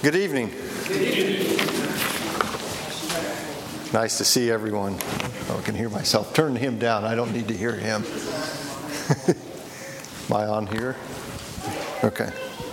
Good evening. Nice to see everyone. Oh, I can hear myself. Turn him down. I don't need to hear him. Am I on here? Okay.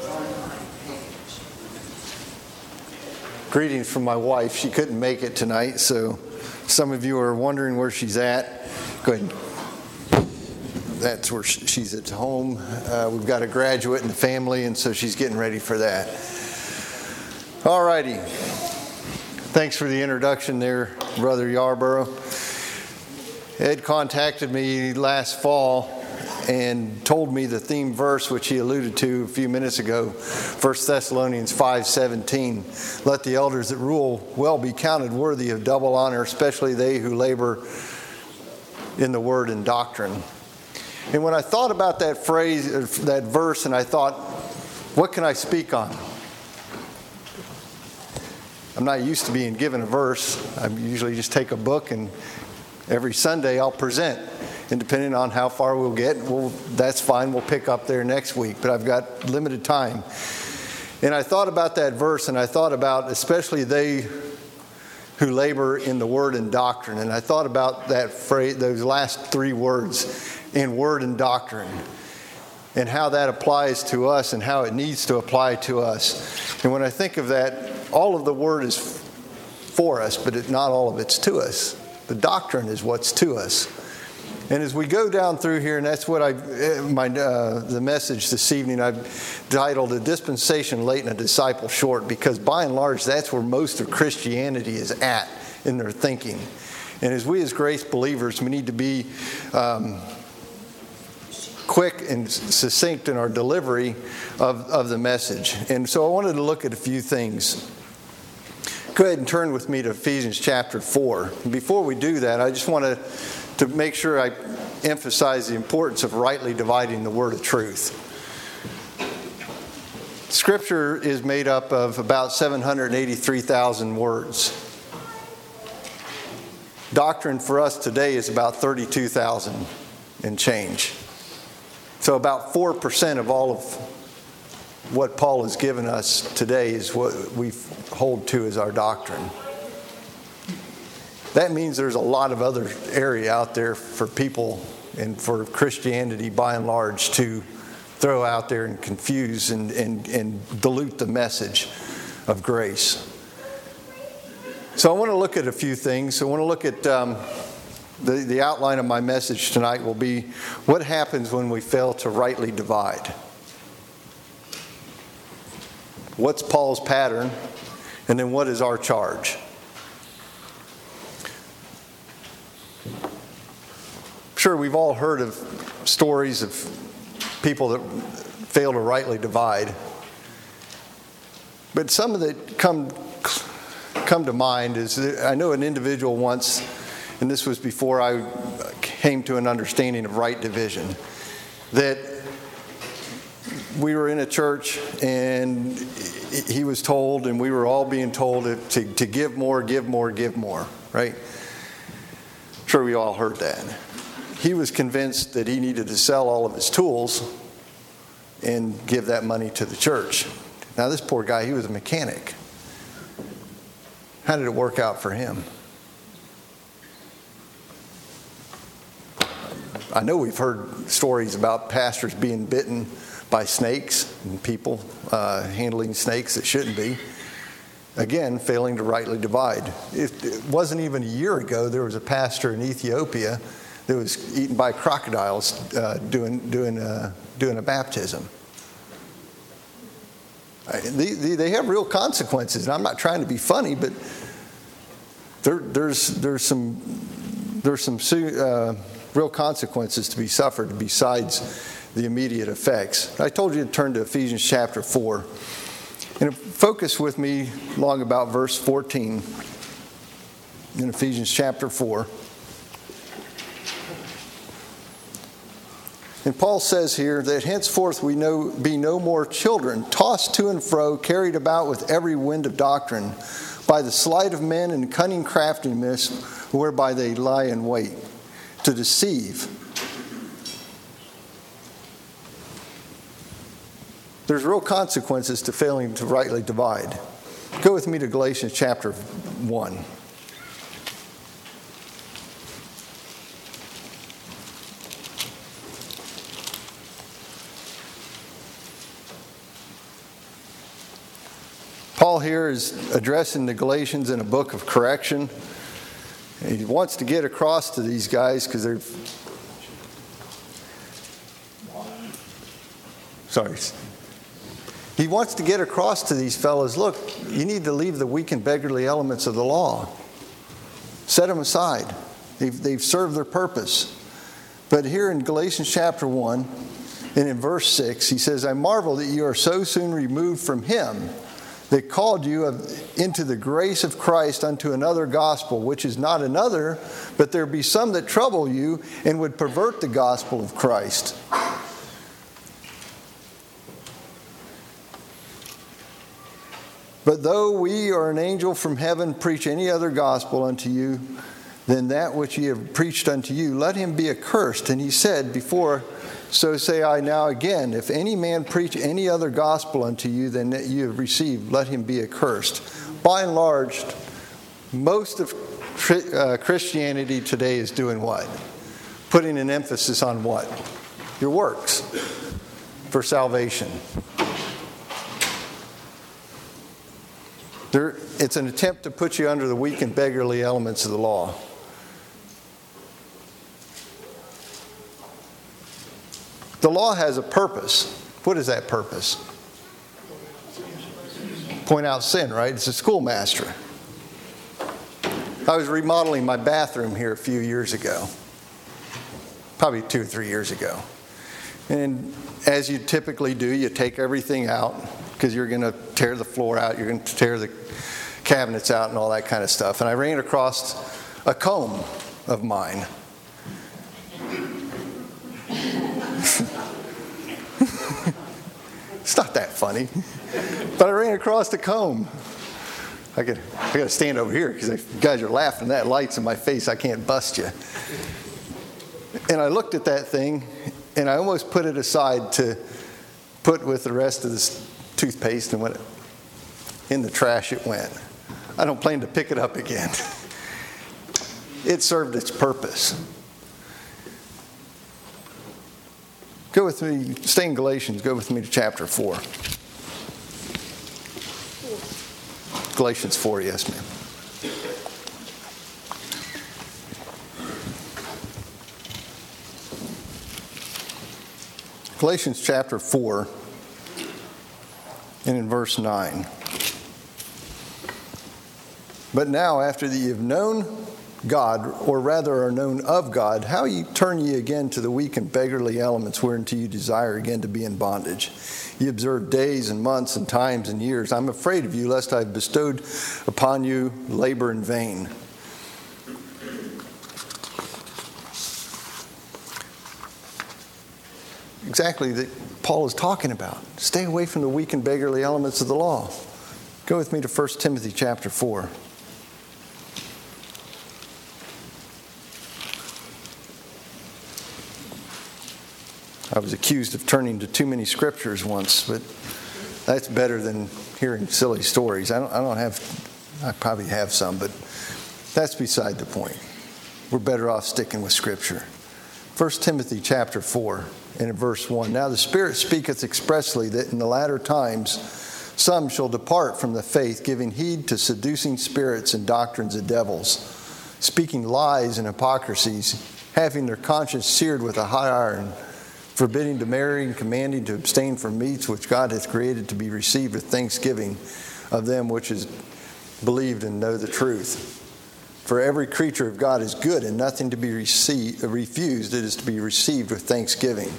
Greetings from my wife. She couldn't make it tonight, so some of you are wondering where she's at. Go ahead. That's where she's at home. We've got a graduate in the family, and so she's getting ready for that. All righty. Thanks for the introduction there, Brother Yarborough. Ed contacted me last fall and told me the theme verse, which he alluded to a few minutes ago, 1 Thessalonians 5:17. Let the elders that rule well be counted worthy of double honor, especially they who labor in the word and doctrine. And when I thought about that phrase, that verse, and I thought, what can I speak on? I'm not used to being given a verse. I usually just take a book, and every Sunday I'll present. And depending on how far we'll get, that's fine. We'll pick up there next week. But I've got limited time. And I thought about that verse, and I thought about especially they who labor in the word and doctrine. And I thought about that phrase, those last three words, in word and doctrine, and how that applies to us and how it needs to apply to us. And when I think of that, all of the word is for us, but not all of it's to us. The doctrine is what's to us. And as we go down through here, and that's what the message this evening I've titled "A Dispensation Late and a Disciple Short," because by and large that's where most of Christianity is at in their thinking. And as we as grace believers, we need to be quick and succinct in our delivery of the message. And so I wanted to look at a few things. Go ahead and turn with me to Ephesians chapter 4. Before we do that, I just want to make sure I emphasize the importance of rightly dividing the word of truth. Scripture is made up of about 783,000 words. Doctrine for us today is about 32,000 and change. So about 4% of all of what Paul has given us today is what we hold to as our doctrine. That means there's a lot of other area out there for people and for Christianity by and large to throw out there and confuse and dilute the message of grace. So I want to look at a few things. I want to look at the outline of my message tonight will be what happens when we fail to rightly divide. What's Paul's pattern? And then what is our charge? Sure, we've all heard of stories of people that fail to rightly divide. But some of that come to mind is that I know an individual once, and this was before I came to an understanding of right division, that we were in a church and he was told, and we were all being told to give more, right? Sure, we all heard that. He was convinced that he needed to sell all of his tools and give that money to the church. Now, this poor guy, he was a mechanic. How did it work out for him? I know we've heard stories about pastors being bitten by snakes and people handling snakes that shouldn't be. Again, failing to rightly divide. It wasn't even a year ago, there was a pastor in Ethiopia that was eaten by crocodiles doing a baptism. They have real consequences, and I'm not trying to be funny, but there's some real consequences to be suffered besides the immediate effects. I told you to turn to Ephesians chapter 4. And focus with me long about verse 14 in Ephesians chapter 4. And Paul says here that henceforth we be no more children, tossed to and fro, carried about with every wind of doctrine, by the sleight of men and cunning craftiness, whereby they lie in wait, to deceive. There's real consequences to failing to rightly divide. Go with me to Galatians chapter 1. Paul here is addressing the Galatians in a book of correction. He wants to get across to these guys because they're... Sorry. He wants to get across to these fellas, look, you need to leave the weak and beggarly elements of the law. Set them aside. They've served their purpose. But here in Galatians chapter 1, and in verse 6, he says, I marvel that you are so soon removed from him that called you into the grace of Christ unto another gospel, which is not another, but there be some that trouble you and would pervert the gospel of Christ. But though we or an angel from heaven preach any other gospel unto you than that which ye have preached unto you, let him be accursed. And he said before, so say I now again, if any man preach any other gospel unto you than that you have received, let him be accursed. By and large, most of Christianity today is doing what? Putting an emphasis on what? Your works for salvation. It's an attempt to put you under the weak and beggarly elements of the law. The law has a purpose. What is that purpose? Point out sin, right? It's a schoolmaster. I was remodeling my bathroom here a few years ago. Probably 2 or 3 years ago. And as you typically do, you take everything out because you're going to tear the floor out, you're going to tear the cabinets out and all that kind of stuff. And I ran across a comb of mine. It's not that funny. But I ran across the comb. I got to stand over here because you guys are laughing. That light's in my face. I can't bust you. And I looked at that thing, and I almost put it aside to put with the rest of this toothpaste, and in the trash it went. I don't plan to pick it up again. It served its purpose. Go with me, stay in Galatians, go with me to chapter 4. Galatians 4, yes ma'am. Galatians chapter 4, and in verse 9. But now, after that ye have known God, or rather are known of God, how turn ye again to the weak and beggarly elements whereunto you desire again to be in bondage? Ye observe days and months and times and years. I'm afraid of you, lest I have bestowed upon you labor in vain. Exactly that Paul is talking about. Stay away from the weak and beggarly elements of the law. Go with me to 1 Timothy chapter 4. I was accused of turning to too many scriptures once, but that's better than hearing silly stories. I probably have some, but that's beside the point. We're better off sticking with scripture. 1 Timothy chapter 4 and in verse 1. Now the Spirit speaketh expressly that in the latter times some shall depart from the faith, giving heed to seducing spirits and doctrines of devils, speaking lies and hypocrisies, having their conscience seared with a hot iron, forbidding to marry and commanding to abstain from meats which God hath created to be received with thanksgiving of them which is believed and know the truth. For every creature of God is good, and nothing to be refused. It is to be received with thanksgiving.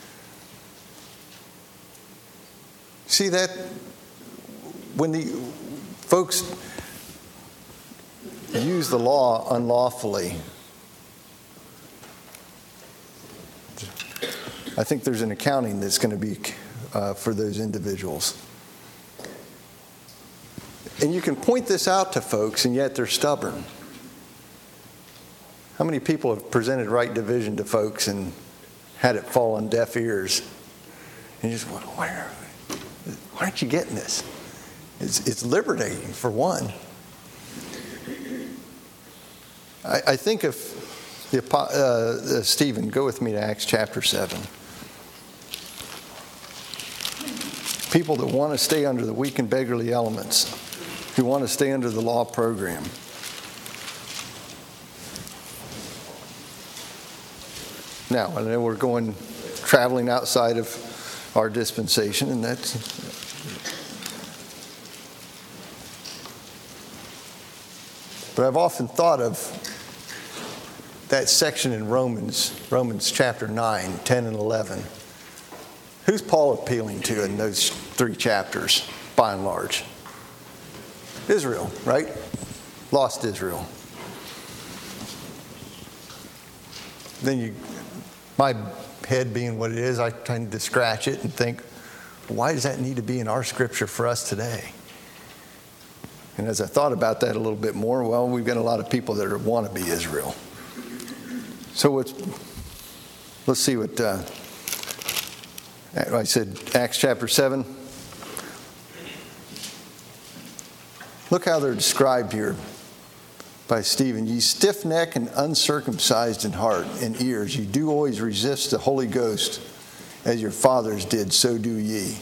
See that? When the folks use the law unlawfully, I think there's an accounting that's going to be for those individuals. And you can point this out to folks, and yet they're stubborn. How many people have presented right division to folks and had it fall on deaf ears? And you just wonder, why aren't you getting this? It's liberating, for one. I think if Stephen, go with me to Acts chapter 7. People that want to stay under the weak and beggarly elements, who want to stay under the law program. Now, I know we're traveling outside of our dispensation, and that's... But I've often thought of that section in Romans chapter 9, 10, and 11. Who's Paul appealing to in those 3 chapters, by and large? Israel, right? Lost Israel. Then my head being what it is, I tend to scratch it and think, why does that need to be in our scripture for us today? And as I thought about that a little bit more, well, we've got a lot of people that want to be Israel. So let's see what I said, Acts chapter 7. Look how they're described here by Stephen. Ye stiff-necked and uncircumcised in heart and ears, ye do always resist the Holy Ghost, as your fathers did, so do ye.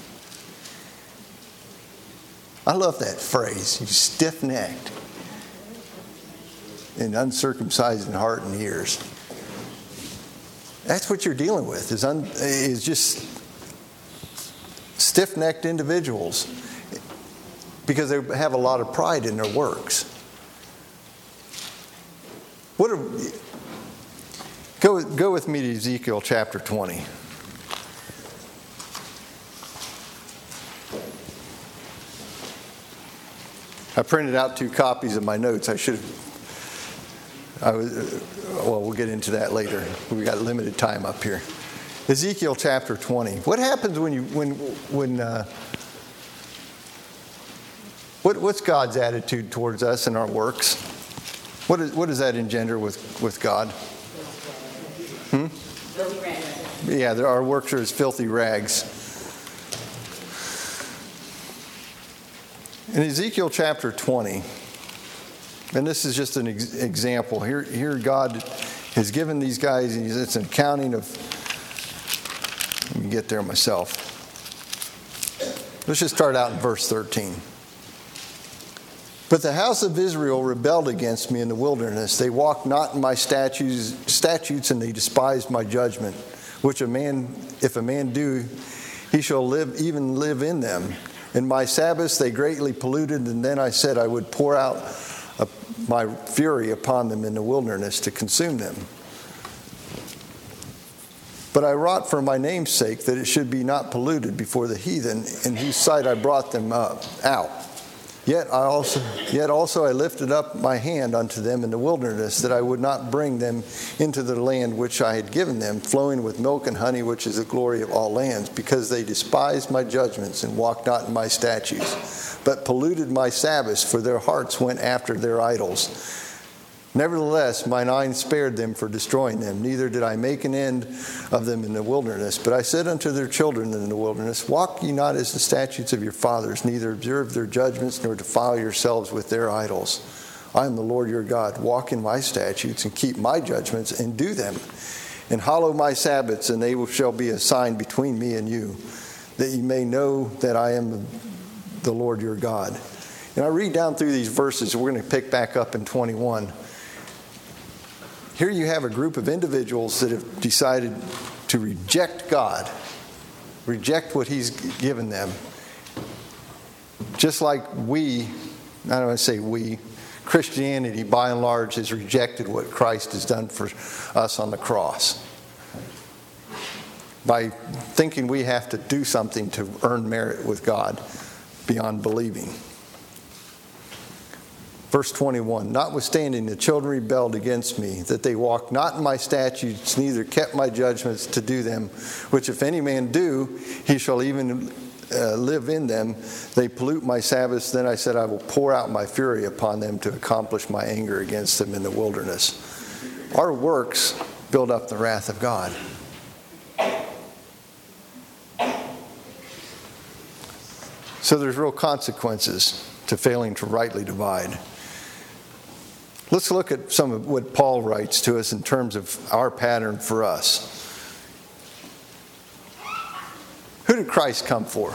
I love that phrase, you stiff-necked and uncircumcised in heart and ears. That's what you're dealing with, is just stiff-necked individuals, because they have a lot of pride in their works. Go with me to Ezekiel chapter 20. I printed out 2 copies of my notes. We'll get into that later. We got limited time up here. Ezekiel chapter 20. What happens what's God's attitude towards us and our works? What does that engender with God? Yeah, our works are as filthy rags. In Ezekiel chapter 20, and this is just an example. Here God has given these guys, it's an accounting of, let me get there myself. Let's just start out in verse 13. But the house of Israel rebelled against me in the wilderness. They walked not in my statutes, and they despised my judgment, which if a man do, he shall live in them. In my Sabbaths they greatly polluted, and then I said I would pour out my fury upon them in the wilderness to consume them. But I wrought for my name's sake that it should be not polluted before the heathen, in whose sight I brought them out. Yet also I lifted up my hand unto them in the wilderness, that I would not bring them into the land which I had given them, flowing with milk and honey, which is the glory of all lands, because they despised my judgments and walked not in my statutes, but polluted my Sabbaths, for their hearts went after their idols. Nevertheless, mine eye spared them for destroying them, neither did I make an end of them in the wilderness. But I said unto their children in the wilderness, walk ye not as the statutes of your fathers, neither observe their judgments, nor defile yourselves with their idols. I am the Lord your God. Walk in my statutes, and keep my judgments, and do them. And hallow my Sabbaths, and they shall be a sign between me and you, that ye may know that I am the Lord your God. And I read down through these verses, we're going to pick back up in 21. Here you have a group of individuals that have decided to reject God, reject what He's given them. Just like I don't want to say we, Christianity by and large has rejected what Christ has done for us on the cross. By thinking we have to do something to earn merit with God beyond believing. Verse 21, notwithstanding the children rebelled against me, that they walked not in my statutes, neither kept my judgments to do them, which if any man do, he shall even live in them. They pollute my Sabbaths. Then I said, I will pour out my fury upon them to accomplish my anger against them in the wilderness. Our works build up the wrath of God. So there's real consequences to failing to rightly divide. Let's look at some of what Paul writes to us in terms of our pattern for us. Who did Christ come for?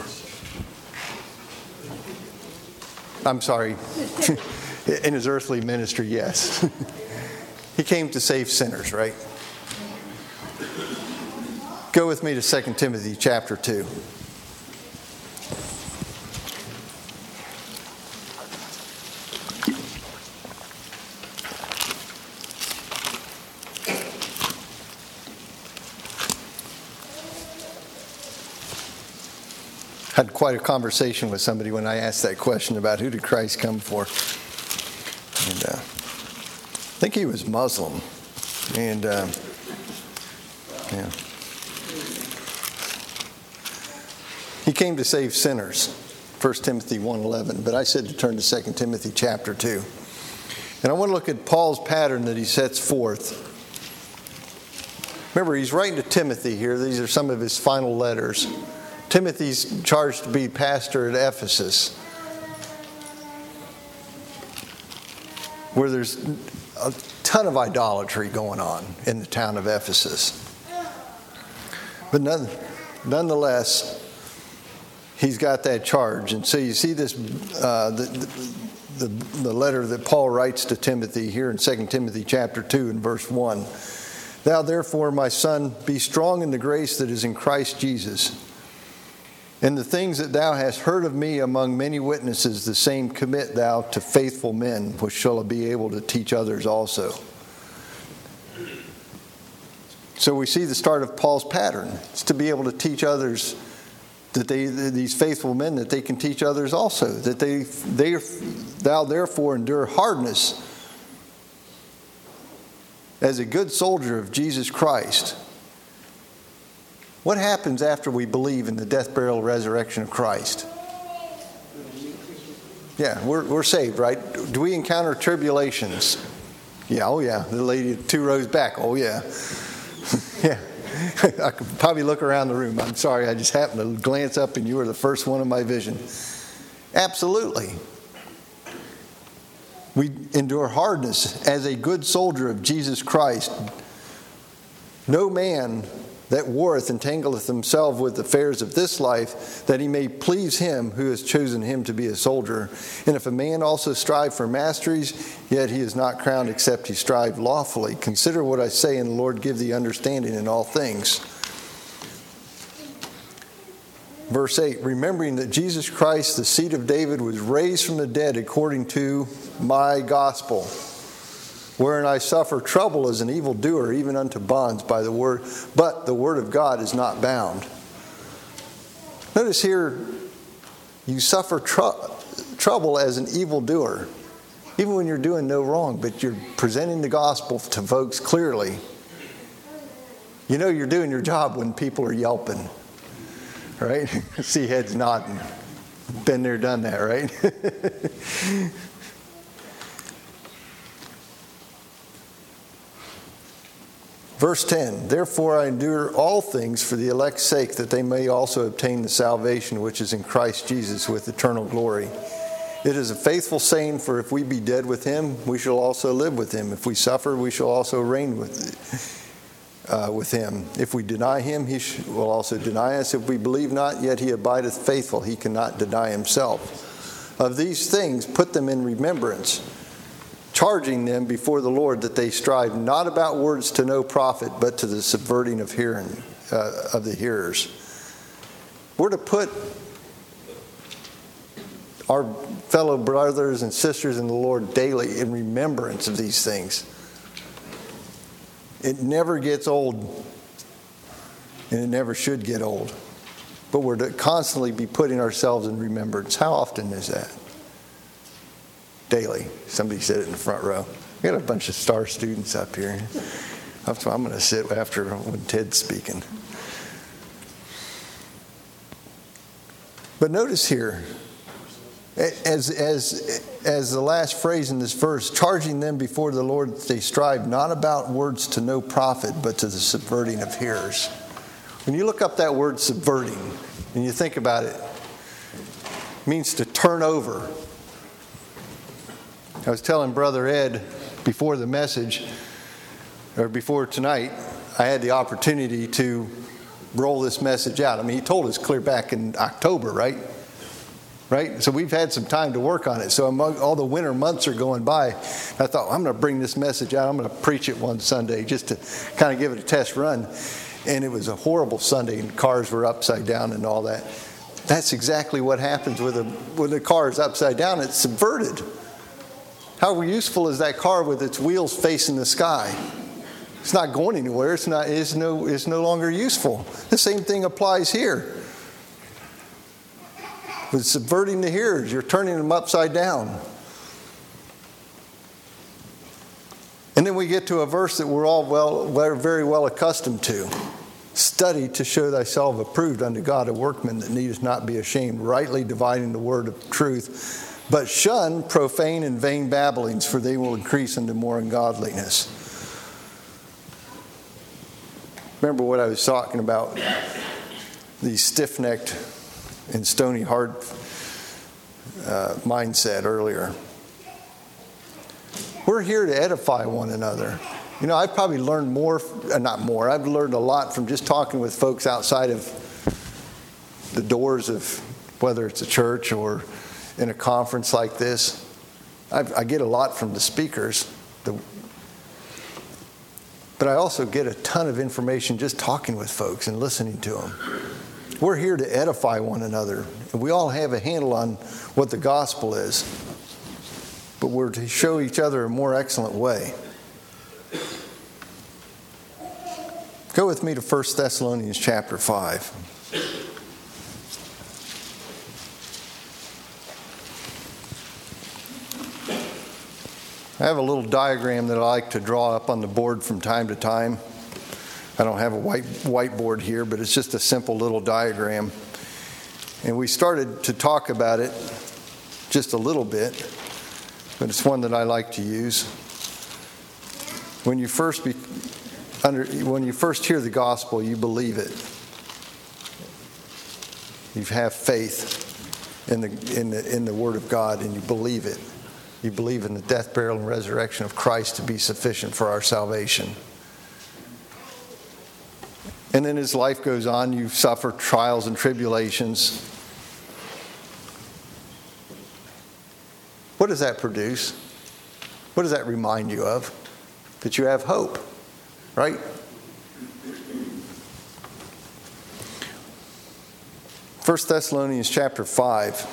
I'm sorry. In his earthly ministry, yes. He came to save sinners, right? Go with me to 2 Timothy chapter 2. Had quite a conversation with somebody when I asked that question about who did Christ come for. And I think he was Muslim. And yeah. He came to save sinners, 1 Timothy 1:11. But I said to turn to 2 Timothy chapter 2. And I want to look at Paul's pattern that he sets forth. Remember, he's writing to Timothy here. These are some of his final letters. Timothy's charged to be pastor at Ephesus, where there's a ton of idolatry going on in the town of Ephesus. But nonetheless, he's got that charge. And so you see this, the letter that Paul writes to Timothy here in 2 Timothy chapter 2 and verse 1. Thou therefore, my son, be strong in the grace that is in Christ Jesus. And the things that thou hast heard of me among many witnesses, the same commit thou to faithful men, which shall be able to teach others also. So we see the start of Paul's pattern. It's to be able to teach others, that these faithful men, that they can teach others also. That thou therefore endure hardness as a good soldier of Jesus Christ. What happens after we believe in the death, burial, resurrection of Christ? Yeah, we're saved, right? Do we encounter tribulations? Yeah, oh yeah. The lady 2 rows back, oh yeah. Yeah. I could probably look around the room. I'm sorry, I just happened to glance up and you were the first one in my vision. Absolutely. We endure hardness as a good soldier of Jesus Christ. No man that warreth entangleth himself with the affairs of this life, that he may please him who has chosen him to be a soldier. And if a man also strive for masteries, yet he is not crowned except he strive lawfully. Consider what I say, and the Lord give thee understanding in all things. Verse 8, remembering that Jesus Christ, the seed of David, was raised from the dead according to my gospel, wherein I suffer trouble as an evildoer, even unto bonds by the word, but the word of God is not bound. Notice here, you suffer trouble as an evildoer, even when you're doing no wrong, but you're presenting the gospel to folks clearly. You know you're doing your job when people are yelping, right? See heads nodding. Been there, done that, right? Verse 10, therefore I endure all things for the elect's sake, that they may also obtain the salvation which is in Christ Jesus with eternal glory. It is a faithful saying, for if we be dead with him, we shall also live with him. If we suffer, we shall also reign with him. If we deny him, he will also deny us. If we believe not, yet he abideth faithful. He cannot deny himself. Of these things put them in remembrance, charging them before the Lord that they strive not about words to no profit, but to the subverting of the hearers. We're to put our fellow brothers and sisters in the Lord daily in remembrance of these things. It never gets old, and it never should get old. But we're to constantly be putting ourselves in remembrance. How often is that? Daily. Somebody said it in the front row. We got a bunch of star students up here. That's why I'm going to sit after when Ted's speaking. But notice here, as the last phrase in this verse, charging them before the Lord that they strive not about words to no profit, but to the subverting of hearers. When you look up that word subverting, and you think about it, It means to turn over. I was telling Brother Ed before the message, or before tonight, I had the opportunity to roll this message out. I mean, he told us clear back in October, right? Right? So we've had some time to work on it. So among all the winter months are going by, I thought, I'm going to bring this message out. I'm going to preach it one Sunday just to kind of give it a test run. And it was a horrible Sunday, and cars were upside down and all that. That's exactly what happens when the car is upside down. It's subverted. How useful is that car with its wheels facing the sky? It's not going anywhere. It's no longer useful. The same thing applies here. With subverting the hearers, you're turning them upside down. And then we get to a verse that we're all very well accustomed to. Study to show thyself approved unto God, a workman that needeth not be ashamed, rightly dividing the word of truth. But shun profane and vain babblings, for they will increase unto more ungodliness. Remember what I was talking about, the stiff-necked and stony heart mindset earlier. We're here to edify one another. You know, I've probably learned I've learned a lot from just talking with folks outside of the doors of whether it's a church or in a conference like this. I get a lot from the speakers. But I also get a ton of information just talking with folks and listening to them. We're here to edify one another. And we all have a handle on what the gospel is. But we're to show each other a more excellent way. Go with me to 1 Thessalonians chapter 5. I have a little diagram that I like to draw up on the board from time to time. I don't have a whiteboard here, but it's just a simple little diagram. And we started to talk about it just a little bit, but it's one that I like to use. When you first hear the gospel, you believe it. You have faith in the Word of God, and you believe it. You believe in the death, burial, and resurrection of Christ to be sufficient for our salvation. And then as life goes on, you suffer trials and tribulations. What does that produce? What does that remind you of? That you have hope, right? 1 Thessalonians chapter 5.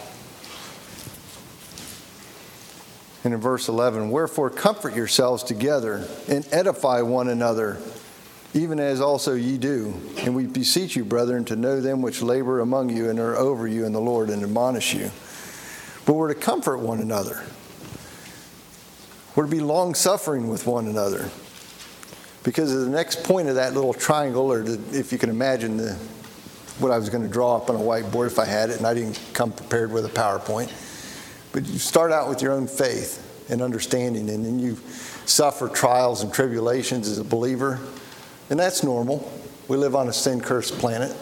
And in verse 11, wherefore comfort yourselves together and edify one another, even as also ye do. And we beseech you, brethren, to know them which labor among you and are over you in the Lord and admonish you. But we're to comfort one another. We're to be long-suffering with one another. Because of the next point of that little triangle, or if you can imagine what I was going to draw up on a whiteboard if I had it, and I didn't come prepared with a PowerPoint. But you start out with your own faith and understanding, and then you suffer trials and tribulations as a believer. And that's normal. We live on a sin-cursed planet.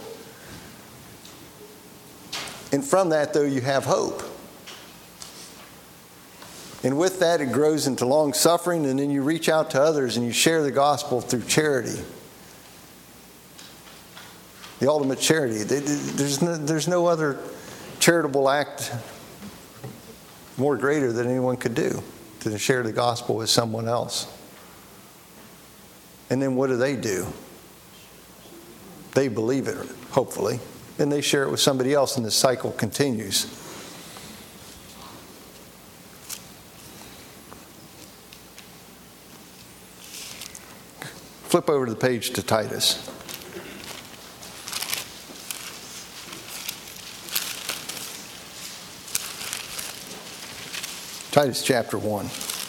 And from that, though, you have hope. And with that, it grows into long suffering, and then you reach out to others and you share the gospel through charity. The ultimate charity. There's no other charitable act more greater than anyone could do to share the gospel with someone else. And then what do? They believe it, hopefully, and they share it with somebody else, and the cycle continues. Flip over to the page to Titus. Titus chapter 1.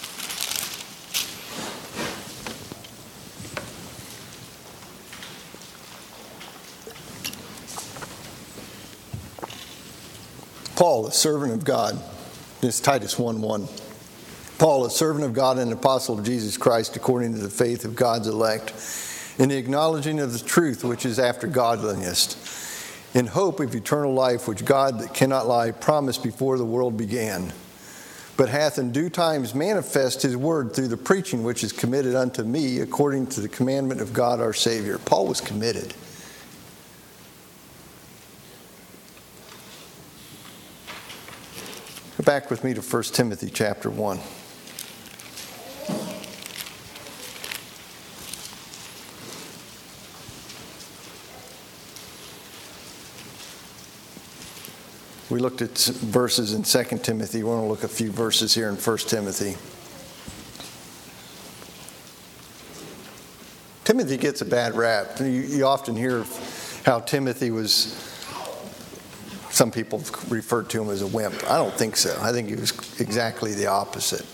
Paul, a servant of God. This is Titus 1:1. Paul, a servant of God and an apostle of Jesus Christ, according to the faith of God's elect, in the acknowledging of the truth which is after godliness, in hope of eternal life, which God that cannot lie promised before the world began, but hath in due times manifest his word through the preaching which is committed unto me according to the commandment of God our Savior. Paul was committed. Go back with me to 1 Timothy chapter 1. We looked at verses in 2 Timothy. We want to look at a few verses here in 1 Timothy. Timothy gets a bad rap. You often hear how Timothy was, some people referred to him as a wimp. I don't think so. I think he was exactly the opposite.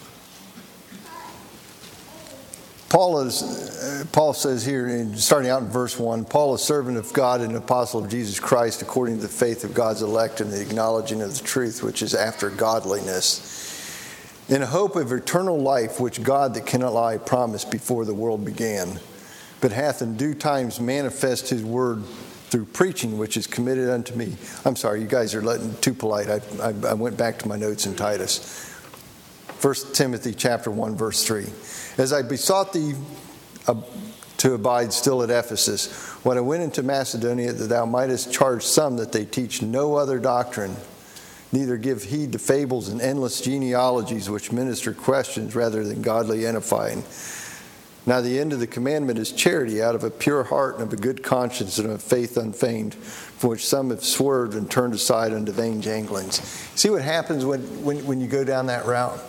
Paul says here, starting out in verse 1, Paul, a servant of God and an apostle of Jesus Christ, according to the faith of God's elect and the acknowledging of the truth, which is after godliness, in hope of eternal life, which God that cannot lie promised before the world began, but hath in due times manifest his word through preaching, which is committed unto me. I'm sorry, you guys are too polite. I went back to my notes in Titus. 1 Timothy chapter 1, verse 3. As I besought thee to abide still at Ephesus, when I went into Macedonia, that thou mightest charge some that they teach no other doctrine, neither give heed to fables and endless genealogies which minister questions rather than godly edifying. Now the end of the commandment is charity, out of a pure heart and of a good conscience and of faith unfeigned, from which some have swerved and turned aside unto vain janglings. See what happens when you go down that route?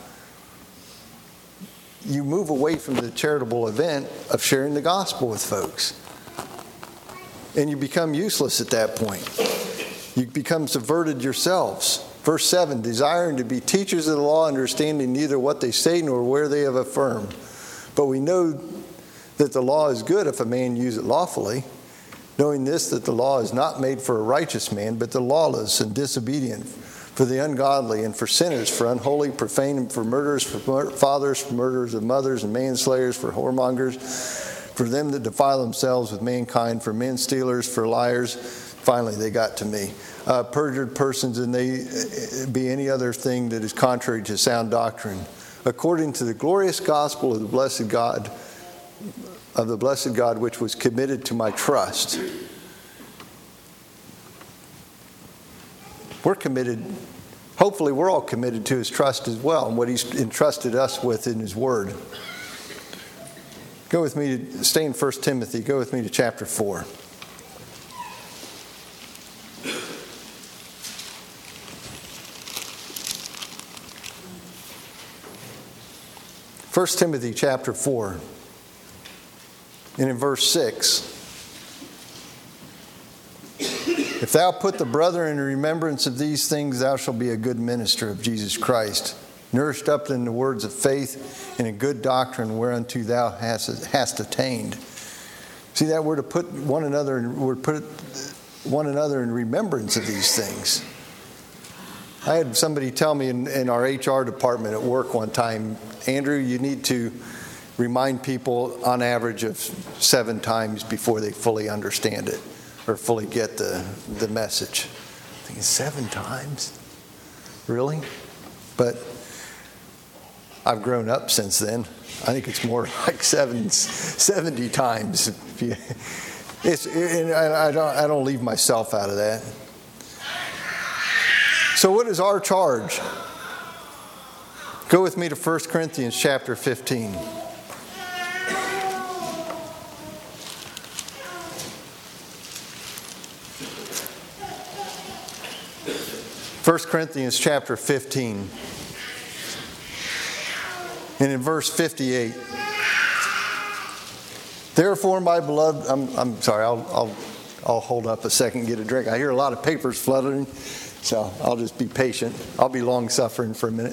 You move away from the charitable event of sharing the gospel with folks. And you become useless at that point. You become subverted yourselves. Verse 7, desiring to be teachers of the law, understanding neither what they say nor where they have affirmed. But we know that the law is good if a man use it lawfully, knowing this, that the law is not made for a righteous man, but the lawless and disobedient, for the ungodly and for sinners, for unholy, profane, and for murderers, for fathers, for murderers of mothers, and manslayers, for whoremongers, for them that defile themselves with mankind, for men stealers, for liars. Finally, they got to me. Perjured persons, and they be any other thing that is contrary to sound doctrine, according to the glorious gospel of the blessed God, which was committed to my trust. We're committed, hopefully we're all committed to his trust as well, and what he's entrusted us with in his word. Go with me, stay in 1 Timothy, go with me to chapter 4. First Timothy chapter 4, and in verse 6. If thou put the brother in remembrance of these things, thou shalt be a good minister of Jesus Christ, nourished up in the words of faith and in good doctrine whereunto thou hast attained. See that we're to put one another in remembrance of these things. I had somebody tell me in our HR department at work one time, Andrew, you need to remind people on average of 7 times before they fully understand it or fully get the message. I'm thinking 7 times? Really? But I've grown up since then. I think it's more like 70 times. And I don't leave myself out of that. So what is our charge? Go with me to 1 Corinthians chapter 15. 1 Corinthians chapter 15. And in verse 58. Therefore, my beloved, I'm sorry, I'll hold up a second and get a drink. I hear a lot of papers fluttering, so I'll just be patient. I'll be long-suffering for a minute.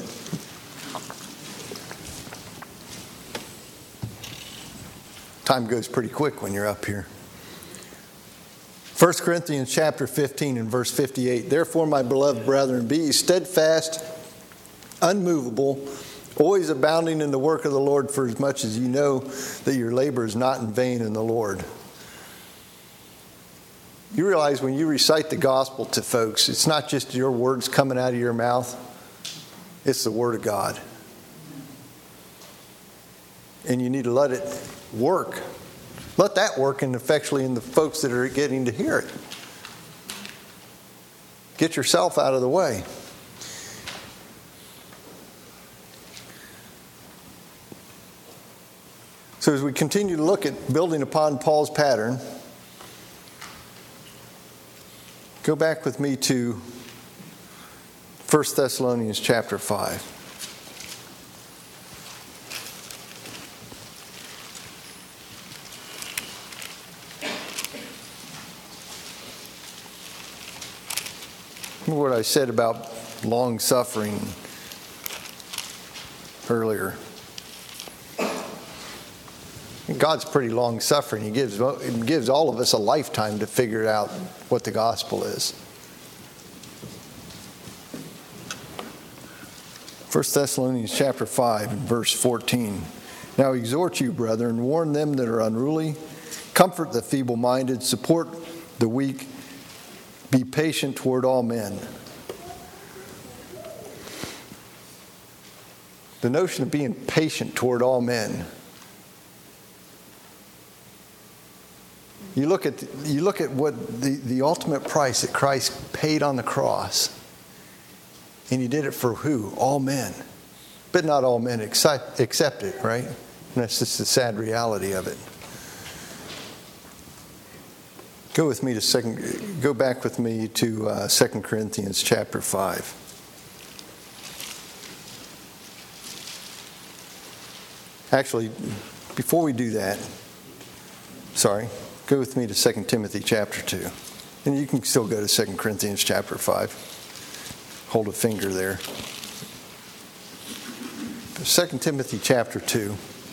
Time goes pretty quick when you're up here. 1 Corinthians chapter 15 and verse 58. Therefore, my beloved brethren, be ye steadfast, unmovable, always abounding in the work of the Lord, for as much as you know that your labor is not in vain in the Lord. You realize when you recite the gospel to folks, it's not just your words coming out of your mouth. It's the Word of God. And you need to let it work. Let that work effectually in the folks that are getting to hear it. Get yourself out of the way. So as we continue to look at building upon Paul's pattern, go back with me to 1 Thessalonians chapter 5. Remember what I said about long suffering earlier. God's pretty long suffering. He gives all of us a lifetime to figure out what the gospel is. 1 Thessalonians chapter 5 and verse 14. Now exhort you, brethren, warn them that are unruly, comfort the feeble-minded, support the weak, be patient toward all men. The notion of being patient toward all men. You look at what the ultimate price that Christ paid on the cross. And he did it for who? All men. But not all men accept it, right? And that's just the sad reality of it. Go back with me to 2 Corinthians chapter 5. Actually, before we do that, go with me to 2 Timothy chapter 2. And you can still go to 2 Corinthians chapter 5. Hold a finger there. 2 Timothy chapter 2.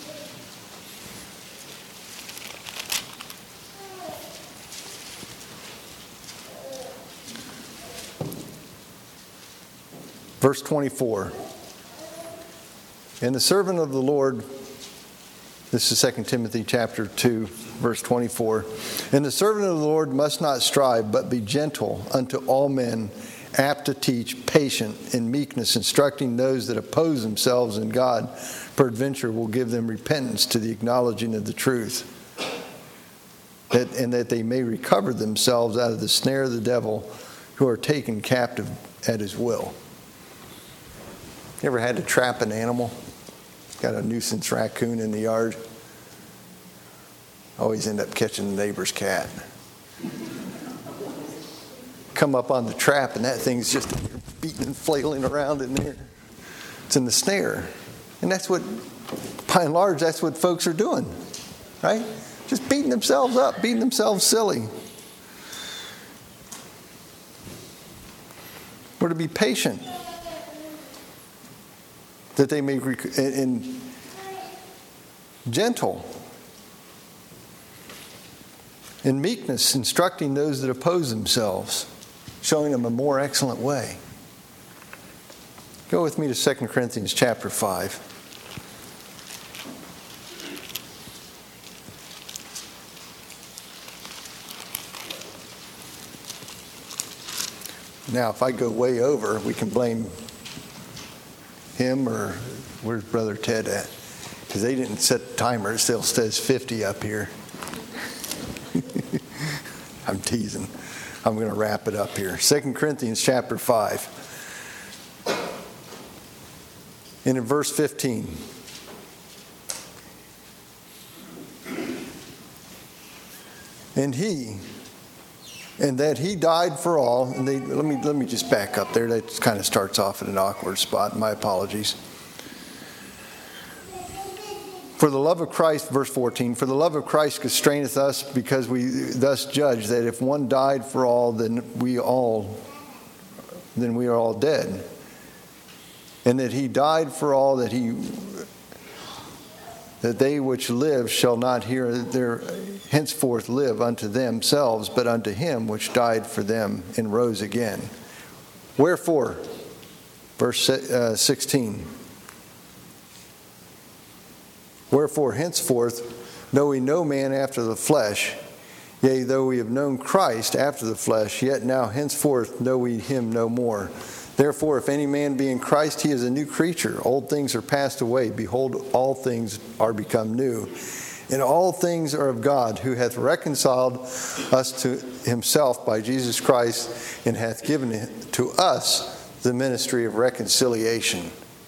Verse 24. And the servant of the Lord, this is 2 Timothy chapter 2, verse 24. And the servant of the Lord must not strive, but be gentle unto all men, apt to teach, patient, in meekness, instructing those that oppose themselves, and God, peradventure, will give them repentance to the acknowledging of the truth, and that they may recover themselves out of the snare of the devil, who are taken captive at his will. You ever had to trap an animal? Got a nuisance raccoon in the yard. Always end up catching the neighbor's cat. Come up on the trap and that thing's just beating and flailing around in there. It's in the snare. And that's what, by and large, that's what folks are doing. Right? Just beating themselves up, beating themselves silly. We're to be patient, that they may and gentle, in meekness, instructing those that oppose themselves, showing them a more excellent way. Go with me to 2 Corinthians chapter 5. Now, if I go way over, we can blame him, or where's Brother Ted at? Because they didn't set the timer. It still says 50 up here. I'm teasing. I'm going to wrap it up here. 2 Corinthians chapter 5. And in verse 15. And that he died for all. And let me just back up there. That kind of starts off at an awkward spot. My apologies. For the love of Christ, verse 14, for the love of Christ constraineth us, because we thus judge that if one died for all, then we are all dead. And that he died for all, that they which live shall not henceforth live unto themselves, but unto him which died for them and rose again. Wherefore, verse 16, wherefore henceforth know we no man after the flesh. Yea, though we have known Christ after the flesh, yet now henceforth know we him no more. Therefore, if any man be in Christ, he is a new creature. Old things are passed away. Behold, all things are become new. And all things are of God, who hath reconciled us to himself by Jesus Christ, and hath given to us the ministry of reconciliation.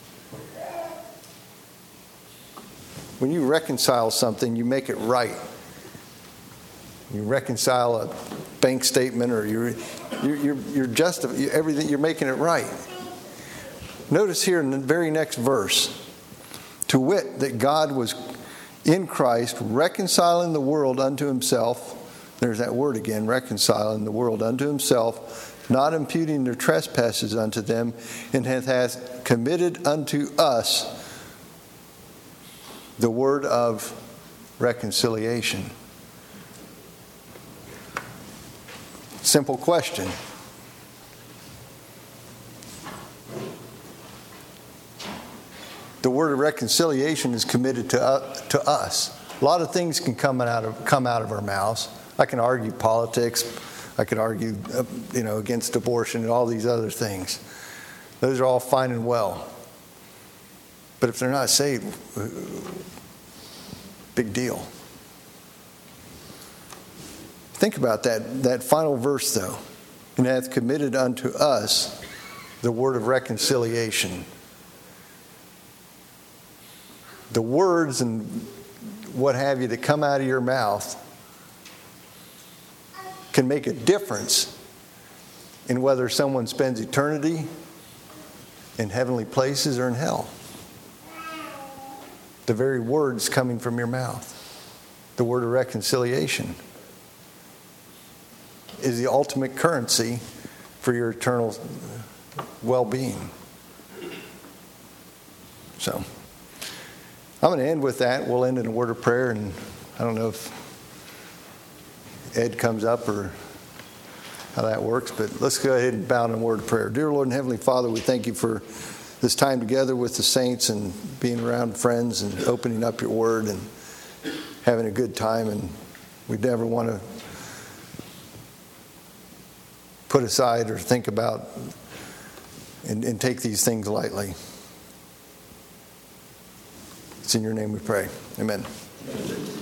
When you reconcile something, you make it right. You reconcile a bank statement, or you're everything. You're making it right. Notice here in the very next verse, to wit, that God was in Christ reconciling the world unto himself. There's that word again, reconciling the world unto himself, not imputing their trespasses unto them, and hath committed unto us the word of reconciliation. Simple question. The word of reconciliation is committed to us. A lot of things can come out of our mouths. I can argue politics. I could argue, against abortion and all these other things. Those are all fine and well. But if they're not saved, big deal. Think about that final verse, though. And hath committed unto us the word of reconciliation. The words and what have you that come out of your mouth can make a difference in whether someone spends eternity in heavenly places or in hell. The very words coming from your mouth, the word of reconciliation, is the ultimate currency for your eternal well-being. So, I'm going to end with that. We'll end in a word of prayer, and I don't know if Ed comes up or how that works, but let's go ahead and bow in a word of prayer. Dear Lord and Heavenly Father, we thank you for this time together with the saints and being around friends and opening up your word and having a good time. And we never want to put aside or think about and take these things lightly. It's in your name we pray. Amen.